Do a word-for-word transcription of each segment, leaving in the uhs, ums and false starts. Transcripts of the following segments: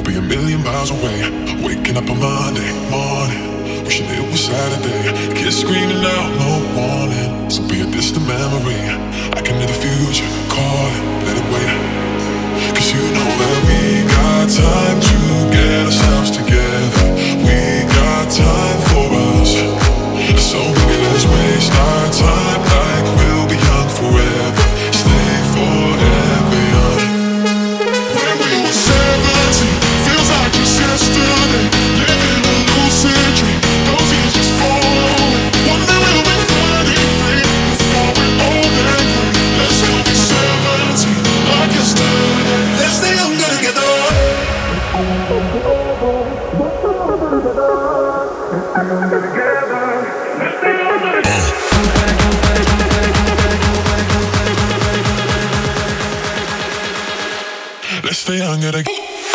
be a million miles away. Waking up on Monday morning, wishing it was Saturday. Kids screaming out, no warning. So be a distant memory. I can hear the future calling, let it wait. Cause you know that we got time to get ourselves together. We got time for us. So baby, let's waste our time like we'll be young forever. Stay forever young. When we were seventeen, feels like just yesterday. Living a lucid dream, those years just fall away. One day we'll be thirty-three, before we're old and gray. Let's still be seventeen, like yesterday. Let's stay younger together. Let's stay younger together.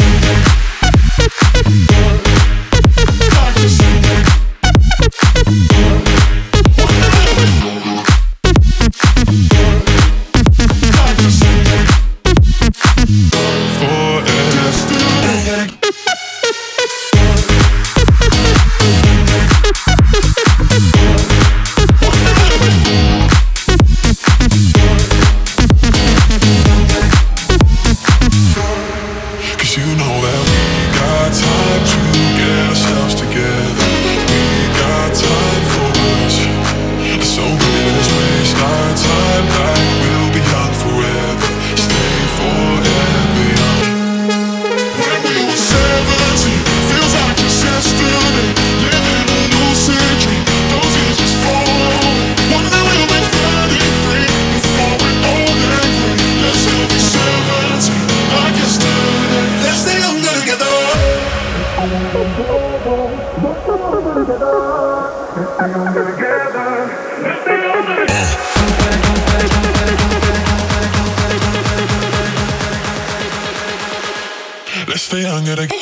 Let's stay younger together.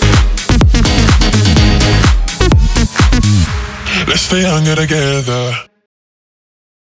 Let's stay younger together.